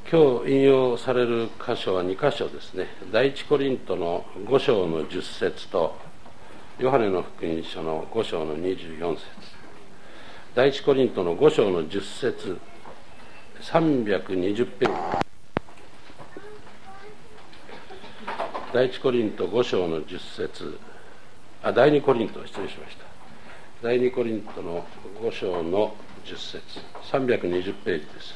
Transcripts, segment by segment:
今日引用される箇所は2箇所ですね。第一コリントの5章の10節とヨハネの福音書の5章の24節。第一コリントの5章の10節320ページ。第一コリント5章の10節第2コリント失礼しました。第2コリントの5章の10節320ページです。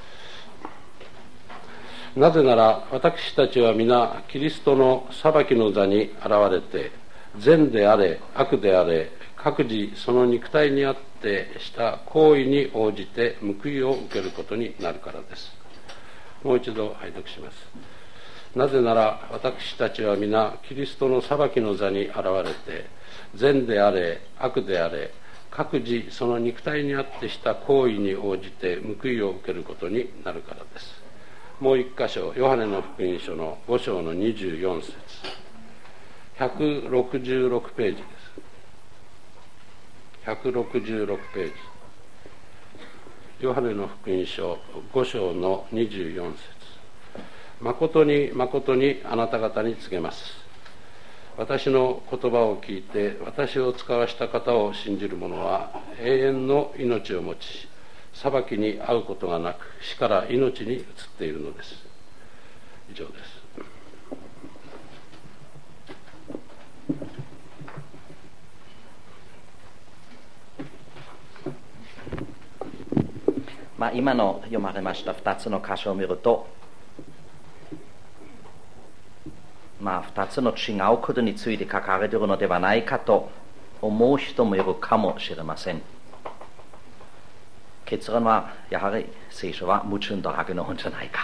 なぜなら私たちは皆キリストの裁きの座に現れて、善であれ悪であれ各自その肉体にあってした行為に応じて報いを受けることになるからです。もう一度拝読します。なぜなら私たちは皆キリストの裁きの座に現れて、善であれ悪であれ各自その肉体にあってした行為に応じて報いを受けることになるからです。もう一箇所、ヨハネの福音書の5章の24節166ページです。166ページ。ヨハネの福音書5章の24節。誠に誠にあなた方に告げます。私の言葉を聞いて私を使わした方を信じる者は永遠の命を持ち、裁きに遭うことがなく死から命に移っているのです。以上です。 今の読まれました2つの箇所を見ると、2つの違うことについて書かれているのではないかと思う人もいるかもしれません。結論はやはり聖書は矛盾だらけの本じゃないか。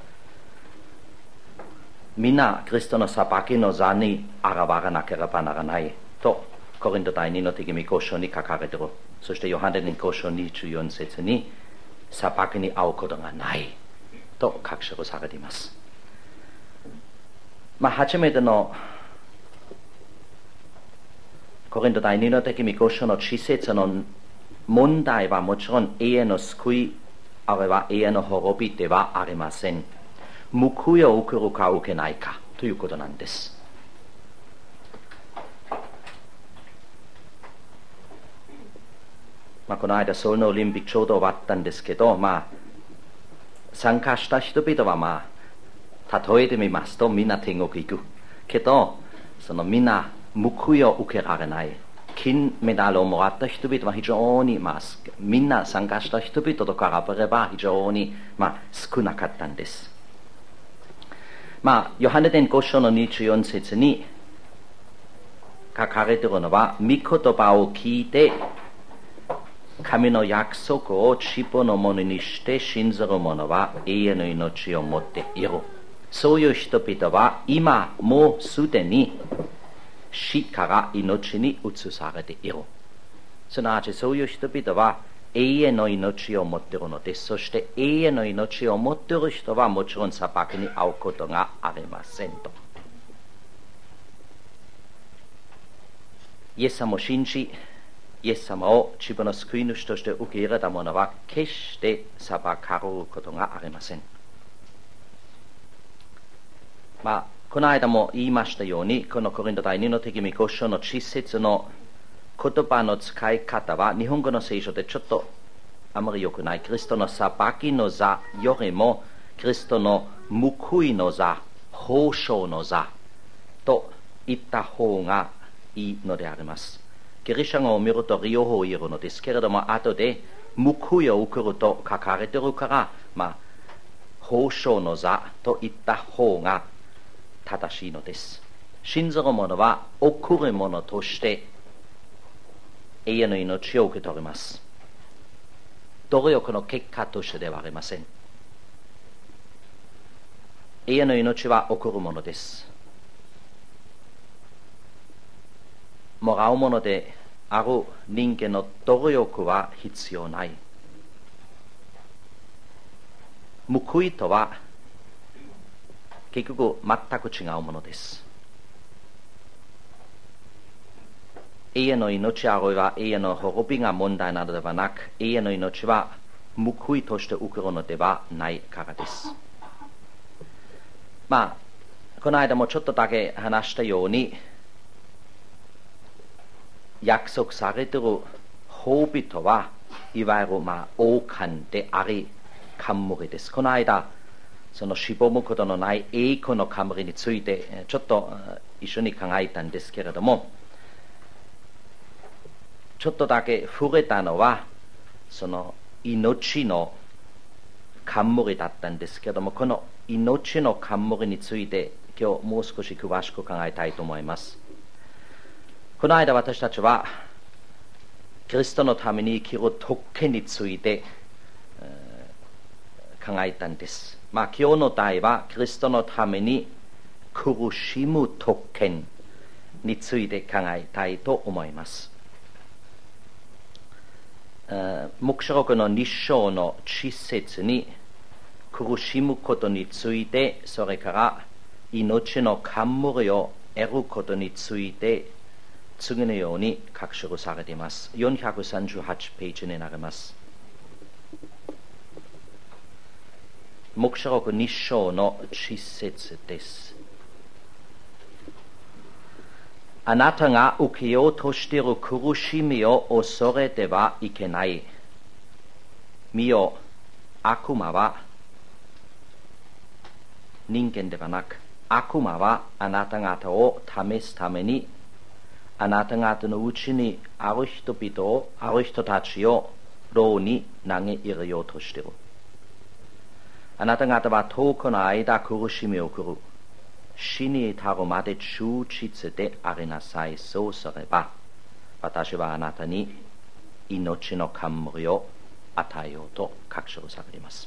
みんなキリストの裁きの座に現れなければならないとコリント第2の手紙5章に書かれている。そしてヨハネの5章24節に裁きに遭うことがないと確証されています。初めてのコリント第2の手紙5章の稚節の問題はもちろん永遠の救い、あるいは永遠の滅びではありません。報いを受けるか受けないかということなんです。この間ソウルのオリンピックちょうど終わったんですけど、参加した人々は例えてみますとみんな天国行くけど、みんな報いを受けられない。金メダルをもらった人々は非常に、みんな参加した人々と比べれば非常に、少なかったんです。ヨハネ伝5章の24節に書かれているのは、御言葉を聞いて神の約束を自分のものにして信ずる者は永遠の命を持っている。そういう人々は今もうすでに死から命に移されている。すなわちそういう人々は永遠の命を持っているのです。そして永遠の命を持っている人はもちろん裁きに遭うことがありませんと。イエス様を信じ、イエス様を自分の救い主として受け入れた者は決して裁かれることがありません。この間も言いましたように、このコリント第2の手紙5章の稚節の言葉の使い方は日本語の聖書でちょっとあまり良くない。キリストの裁きの座よりもキリストの報いの座、報償の座と言った方がいいのであります。ギリシャ語を見ると両方言えるのですけれども、後で報いを受けると書かれているから、報償の座と言った方が正しいのです。信ずる者は贈り物として永遠の命を受け取ります。努力の結果としてではありません。永遠の命は贈るものです。もらうものである人間の努力は必要ない。報いとは結局全く違うものです。永遠の命あるいは永遠の滅びが問題なのではなく、永遠の命は報いとして受けるのではないからです。この間もちょっとだけ話したように、約束されている褒美とはいわゆる王冠であり冠です。この間そのしぼむことのない栄光の冠についてちょっと一緒に考えたんですけれども、ちょっとだけ触れたのはその命の冠だったんですけれども、この命の冠について今日もう少し詳しく考えたいと思います。この間私たちはキリストのために生きる特権について考えたんです。今日の題はキリストのために苦しむ特権について考えたいと思います。黙示録の2章の10節に苦しむことについて、それから命の冠を得ることについて次のように書き記されています。438ページになります。黙示録2章の10節です。あなたが受けようとしている苦しみを恐れてはいけない。見よ、悪魔は人間ではなく、悪魔はあなた方を試すためにあなた方のうちにある人たちを牢に投げ入れようとしている。あなた方は遠くの間苦しみを送る。死に至るまで忠実でありなさい。そうすれば私はあなたに命の冠を与えようと書き記されています。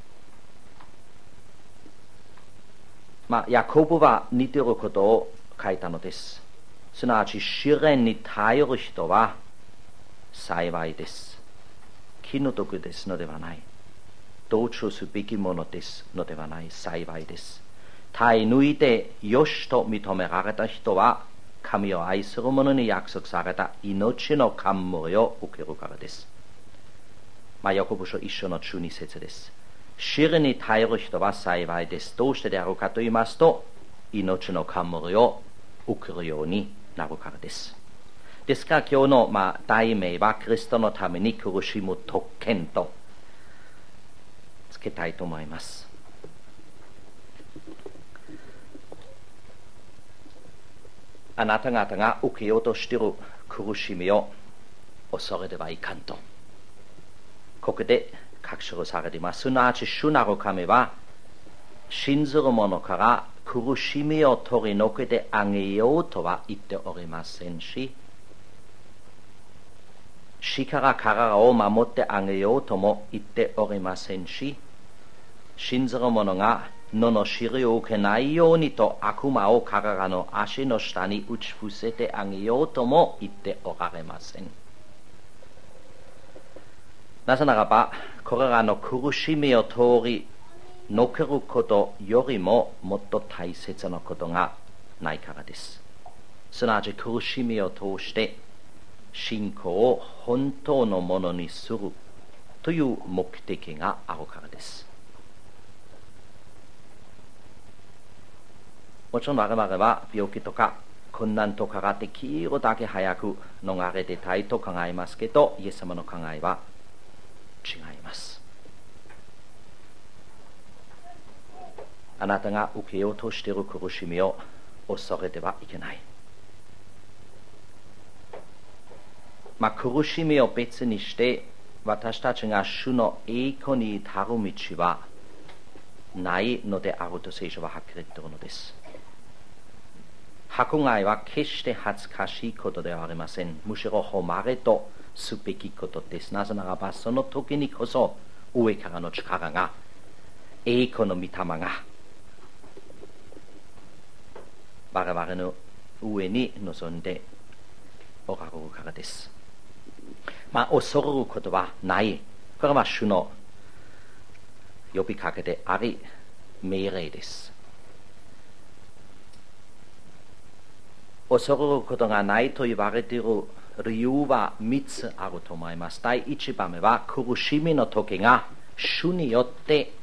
ヤコブは似ていることを書いたのです。すなわち試練に耐える人は幸いです。気の毒ですのではない。同調すべきものですのではない。幸いです。耐え抜いてよしと認められた人は神を愛する者に約束された命の冠を受けるからです。ヤコブ書1章の12節です。試練に耐える人は幸いです。どうしてであるかと言いますと、命の冠を受けるようになるからです。ですから今日の題名はキリストのために苦しむ特権とつけたいと思います。あなた方が受けようとしている苦しみを恐れてはいかんとここで書き記されています。すなわち主なる神は信ずる者から苦しみを取り除けてあげようとは言っておりませんし、死から体を守ってあげようとも言っておりませんし、信ずる者が罵りを受けないようにと悪魔を体の足の下に打ち伏せてあげようとも言っておられません。なぜならばこれらの苦しみを通りのけることよりももっと大切なことがないからです。すなわち苦しみを通して信仰を本当のものにするという目的があるからです。もちろん我々は病気とか困難とかができるだけ早く逃れてたいと考えますけど、イエス様の考えは違います。あなたが受けようとしている苦しみを恐れてはいけない。苦しみを別にして私たちが主の栄光に至る道はないのであると聖書ははっきり言っているのです。迫害は決して恥ずかしいことではありません。むしろ誉れとすべきことです。なぜならばその時にこそ上からの力が、栄光の御霊が我々の上に臨んでおられるからです。恐れることはない。これは主の呼びかけであり命令です。恐れることがないと言われている理由は3つあると思います。第1番目は苦しみの時が主によって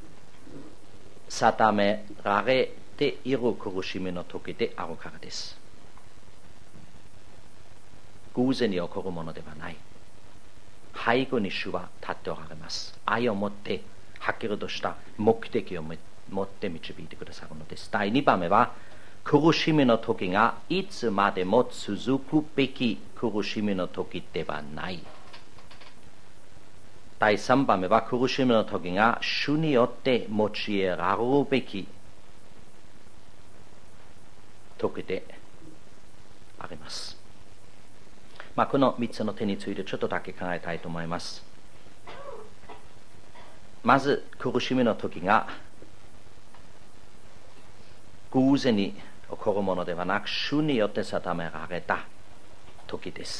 定められている苦しみの時であるからです。偶然に起こるものではない。背後に主は立っておられます。愛を持ってはっきりとした目的を持って導いてくださるのです。第2番目は苦しみの時がいつまでも続くべき苦しみの時ではない。第3番目は苦しみの時が主によって用いられるべき時であります。この3つの点についてちょっとだけ考えたいと思います。まず苦しみの時が偶然に起こるものではなく主によって定められた時です。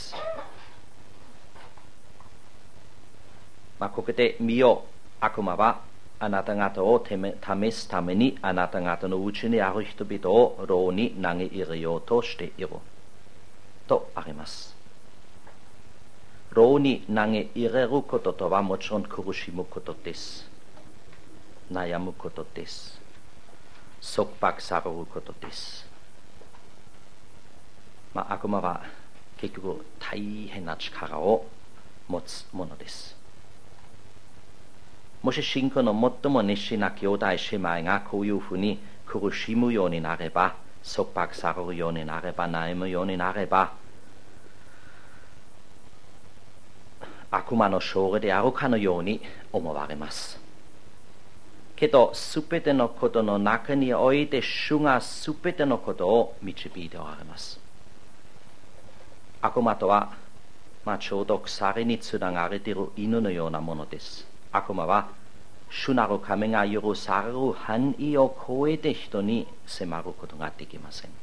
ここで見よ、悪魔はあなた方を試すためにあなた方のうちにある人々を牢に投げ入れようとしているとあります。牢に投げ入れることとはもちろん苦しむことです。悩むことです。束縛されることです。悪魔は結局大変な力を持つものです。もし信仰の最も熱心な兄弟姉妹がこういうふうに苦しむようになれば、束縛されるようになれば、悩むようになれば、悪魔の勝利であるかのように思われます。けど、すべてのことの中において、主がすべてのことを導いておられます。悪魔とは、ちょうど鎖につながれている犬のようなものです。悪魔は主なる神が許される範囲を超えて人に迫ることができません。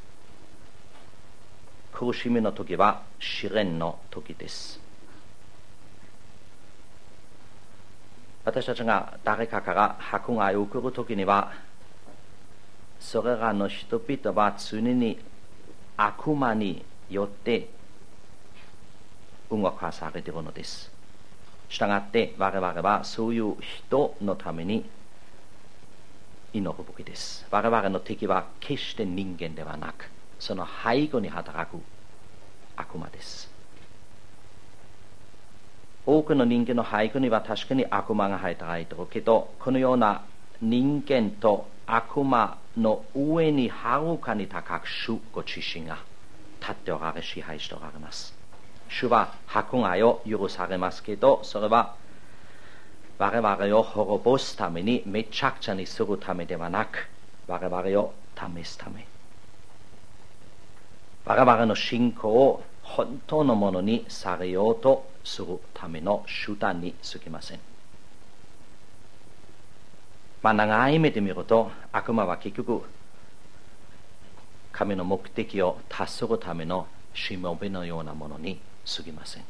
苦しみの時は試練の時です。私たちが誰かから迫害を受ける時には、それらの人々は常に悪魔によって動かされているのです。したがって我々はそういう人のために祈るべきです。我々の敵は決して人間ではなく、その背後に働く悪魔です。多くの人間の背後には確かに悪魔が働いているけど、このような人間と悪魔の上にはるかに高く主ご自身が立っておられ支配しておられます。主は迫害を許されますけど、それは我々を滅ぼすために、めちゃくちゃにするためではなく、我々を試すため、我々の信仰を本当のものにされようとするための手段に過ぎません。長い目で見ると、悪魔は結局神の目的を達するためのしもべのようなものに過ぎません。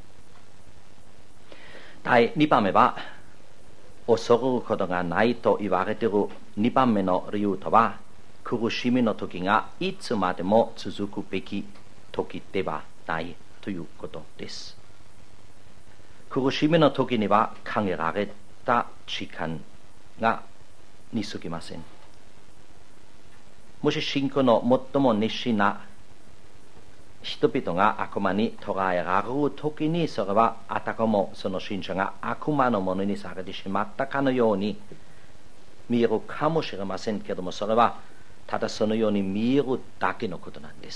第2番目は、恐れることがないと言われている2番目の理由とは、苦しみの時がいつまでも続くべき時ではないということです。苦しみの時には限られた時間に過ぎません。もし信仰の最も熱心な人々が悪魔に捕らえられるときに、それはあたかもその信者が悪魔のものにされてしまったかのように見えるかもしれませんけども、それはただそのように見えるだけのことなんです。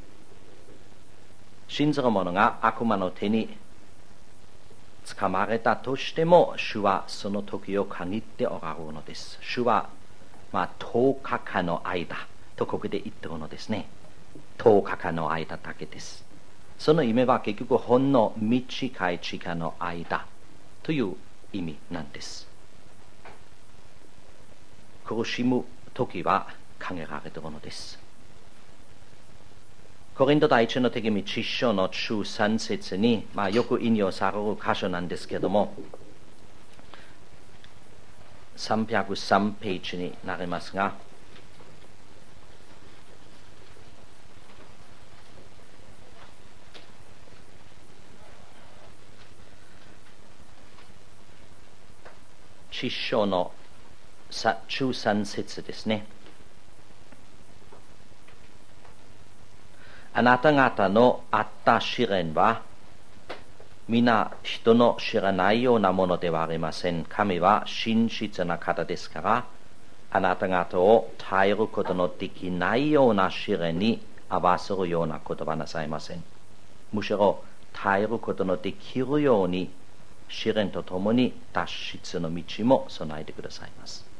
信ずる者が悪魔の手に掴まれたとしても、主はその時を限っておられるのです。主は10日間の間とここで言っているのですね。10日間の間だけです。その意味は結局ほんの短い時間の間という意味なんです。苦しむ時は限られているのです。コリント第一の手紙1章の13節に、よく引用される箇所なんですけれども、303ページになりますが、 10章の13節ですね。あなた方のあった試練は皆人の知らないようなものではありません。神は真実な方ですから、あなた方を耐えることのできないような試練に合わせるようなことはなさいません。むしろ耐えることのできるように試練とともに脱出の道も備えてくださいます。